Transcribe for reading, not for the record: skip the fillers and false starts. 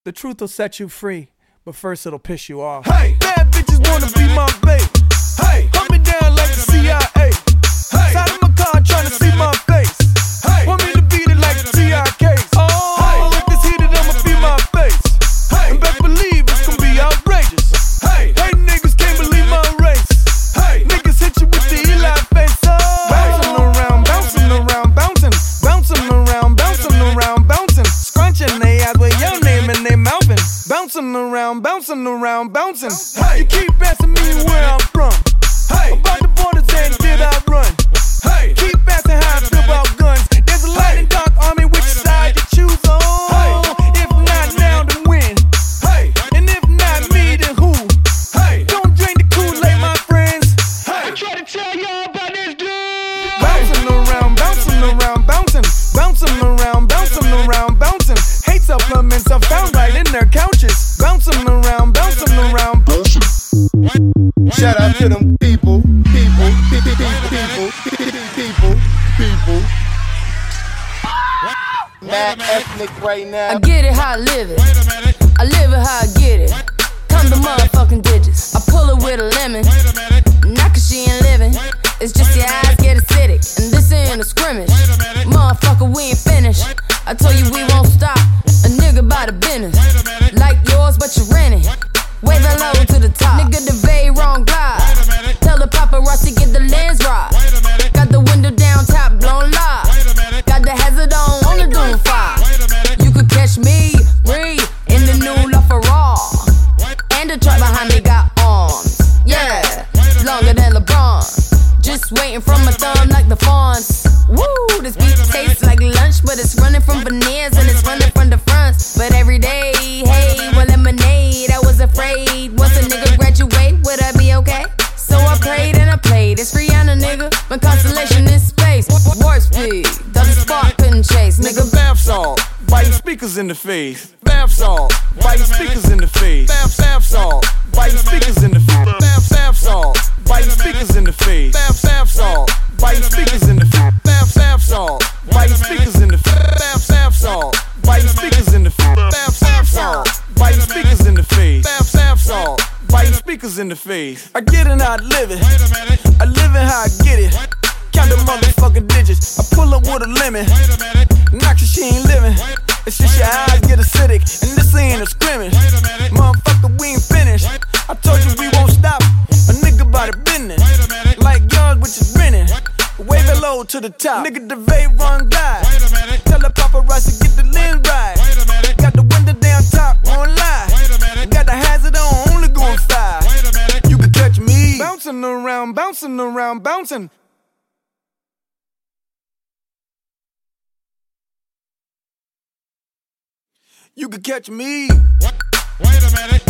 The truth will set you free, but first it'll piss you off. Hey, bad bitches wanna be my babe. Hey, hunt me down like the CIA. Hey, side of my car trying to see my face. Hey, want me to beat it like the TIKs. Oh, hey, if it's heated, I'ma feel my face. Hey, and best believe it's gonna be outrageous. Hey, niggas can't believe my race. Hey, niggas hit you with the Eli face. Oh, bouncing around, bouncing around, bouncing, bouncing around, bouncing around, bouncing, scrunching they eyes with your name and they mouthing. Bouncing around, bouncing around, bouncing. Hey, you keep asking me where I'm from. Hey, about the borders and did I run? Hey, keep asking how I feel about guns. There's a light and dark army, which side you choose on? Hey, if not now, then when? Hey, and if not me, then who? Hey, don't drink the Kool-Aid, my friends. Hey, I try to tell y'all about this dude. Bouncing around, bouncing around, bouncing, bouncing around, bouncing around, bouncing. Hate supplements are found right in their couches. Bouncing around, bouncing around, bouncing. Shout out to them people. Mad ethnic right now. I get it how I live it. I live it how I get it. Come the motherfucking digits. I pull it with a lemon. Not cause she ain't living. It's just your eyes get acidic. And this ain't a scrimmage. Motherfucker, we ain't finished. I told you we won't stop. A nigga by the business. Like yours, but you renting. Wave it low to the top. Nigga, the very wrong glide. Tell the paparazzi get the lens right. Got the window down, top blown live. Got the hazard on the Doom 5. You could catch me, Bree, in the new LaFerrari. And the truck behind me got arms. Yeah, longer than LeBron. Just waiting from my thumb like the fawns. Woo, this beat tastes like lunch, but it's running from veneers and it's running from the fronts. But every day, hey, well, lemonade. I was afraid once a nigga graduate, would I be okay? So I prayed and I played. It's Rihanna, nigga. My constellation in space. Warp speed, the spark couldn't chase, nigga. Bath salt, biting speakers in the face. Bath salt, biting speakers in the face. Bath salt, biting speakers in the face. Bath salt, biting speakers in the face. Bath salt, biting speakers in the face. Bath salt, biting speakers in the face. Bath salt, biting speakers in the face. Bath salt, biting speakers in the face. Bath salt, biting speakers in the face. I get it how I live it. I live it how I get it. Count the motherfucking digits. I pull up with a lemon. Knock she ain't living. It's just your eyes get acidic. And this ain't a scrimmage. Motherfucker, we ain't finished. I told you we won't stop. A nigga by the business. Like yours, which is renting. Wave it low to the top. Nigga, the vape run guy. Tell the paparazzi get the lens right. Got the window down top, won't lie. Got the hazard on, only going 5. You can catch me bouncing around, bouncing around, bouncing. You could catch me. Wait a minute.